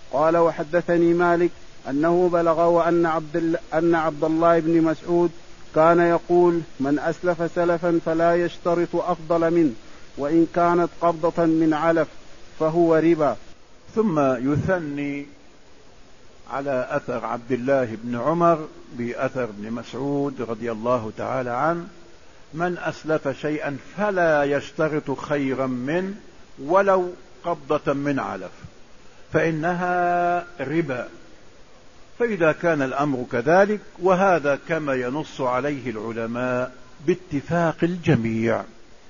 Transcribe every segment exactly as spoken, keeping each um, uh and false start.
قال وحدثني مالك أنه بلغه أن عبد, أن عبد الله بن مسعود كان يقول من أسلف سلفا فلا يشترط أفضل منه وإن كانت قبضة من علف فهو ربا. ثم يثني على أثر عبد الله بن عمر بأثر ابن مسعود رضي الله تعالى عنه: من أسلف شيئا فلا يشترط خيرا منه ولو قبضة من علف فإنها ربا. فإذا كان الأمر كذلك، وهذا كما ينص عليه العلماء باتفاق الجميع.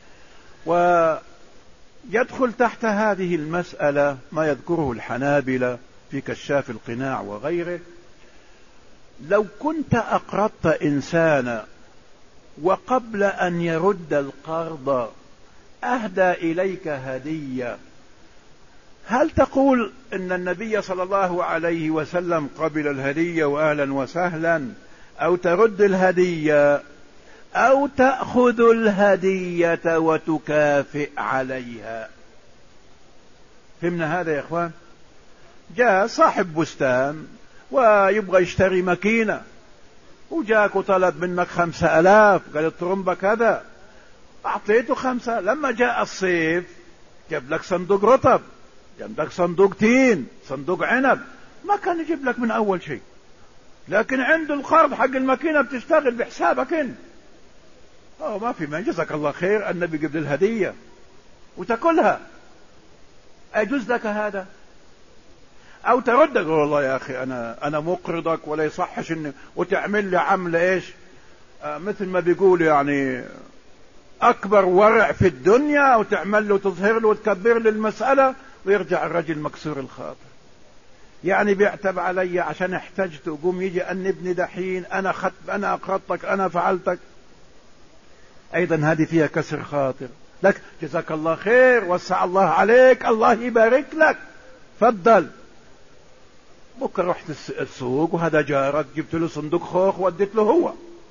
ويدخل تحت هذه المسألة ما يذكره الحنابلة في كشاف القناع وغيره: لو كنت أقرضت إنسانا وقبل أن يرد القرض أهدى إليك هدية، هل تقول إن النبي صلى الله عليه وسلم قبل الهدية وأهلا وسهلا، أو ترد الهدية، أو تأخذ الهدية وتكافئ عليها؟ فهمنا هذا يا إخوان؟ جاء صاحب بستان ويبغى يشتري ماكينة، وجاك وطلب منك خمسة ألاف، قال الطرمبة كذا، أعطيته خمسة. لما جاء الصيف جاب لك صندوق رطب، جاب لك صندوق تين، صندوق عنب، ما كان يجيب لك من أول شيء، لكن عنده القرض حق الماكينة بتشتغل بحسابك انت. أوه ما في، ما جزاك الله خير، النبي قبل الهدية وتاكلها، أيجوز لك هذا؟ أو تردك: والله يا أخي أنا أنا مقرضك ولا يصحش إني وتعمل لي عملة إيش آه مثل ما بيقول يعني أكبر ورع في الدنيا، وتعمل له وتظهر له وتكبر له المسألة، ويرجع الرجل مكسور الخاطر، يعني بيعتب علي عشان احتجت، وقوم يجي أنبني دحين أنا خط أنا أقرضتك أنا فعلتك. أيضا هذه فيها كسر خاطر. لك جزاك الله خير، وسع الله عليك، الله يبارك لك، فضل. بكره رحت السوق وهذا جارك جبت له صندوق خوخ وديت له هو،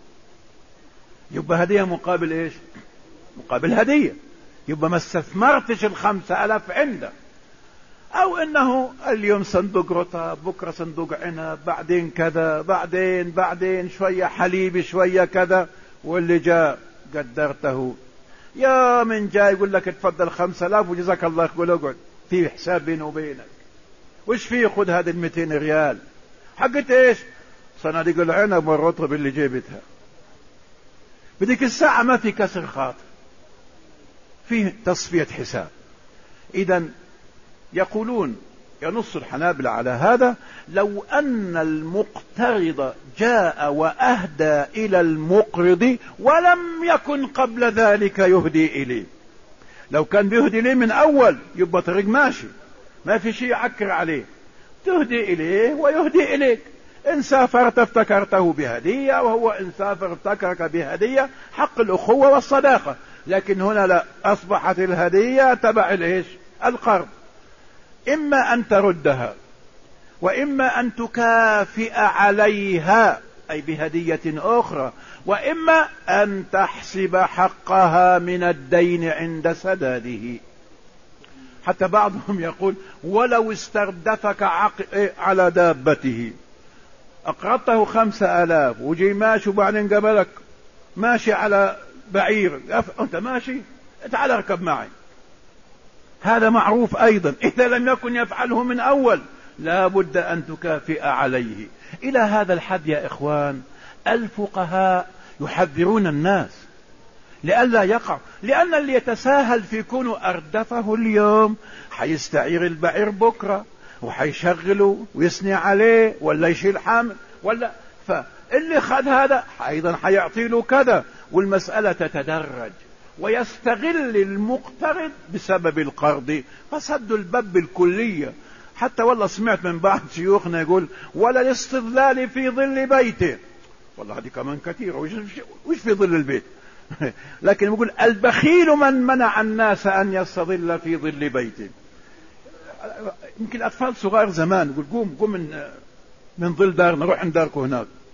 يبقى هدية مقابل ايش؟ مقابل هدية، يبقى ما استثمرتش الخمسة ألاف عنده. او انه اليوم صندوق رطب، بكره صندوق عنب، بعدين كذا، بعدين بعدين شوية حليب، شوية كذا، واللي جاء قدرته. يا من جاي يقول لك اتفضل خمسة آلاف وجزاك الله، يقول اقعد في حساب بينه وبينك، وش فيه؟ خذ هذه المئتين ريال حقت ايش؟ صناديق العنب والرطب اللي جيبتها. بديك الساعة ما في كسر خاطر، فيه تصفية حساب. اذا يقولون ينص الحنابلة على هذا: لو ان المقترض جاء واهدى الى المقرض ولم يكن قبل ذلك يهدي اليه، لو كان بيهدي ليه من اول يبقى طريق ماشي، ما في شيء يعكر عليه، تهدي إليه ويهدي إليك. إن سافرت افتكرته بهدية، وهو إن سافر افتكرك بهدية، حق الأخوة والصداقة. لكن هنا لا، أصبحت الهدية تبع الإيش؟ القرض. إما أن تردها، وإما أن تكافئ عليها أي بهدية أخرى، وإما أن تحسب حقها من الدين عند سداده. حتى بعضهم يقول: ولو استردفك عق... على دابته، أقرضته خمسة آلاف وجي ماشي وبعدين قبلك ماشي على بعير، أنت ماشي تعال اركب معي، هذا معروف أيضا. إذا لم يكن يفعله من أول لا بد أن تكافئ عليه. إلى هذا الحد يا إخوان الفقهاء يحذرون الناس لئلا يقع، لأن اللي يتساهل في كونه أردفه اليوم حيستعير البعير بكرة وحيشغله ويثني عليه ولا يشيل حامل ولا، فاللي خذ هذا أيضا حيعطي له كذا، والمسألة تتدرج. ويستغل المقترض بسبب القرض فسد الباب بالكلية. حتى والله سمعت من بعض شيوخنا يقول: ولا الاستظلال في ظل بيته. والله هذه كمان كثيرة، وش في ظل البيت؟ لكن يقول: البخيل من منع الناس أن يستظل في ظل بيته. يمكن أطفال صغار زمان يقول: قوم قوم من من ظل دارنا، روح عند داركم هناك،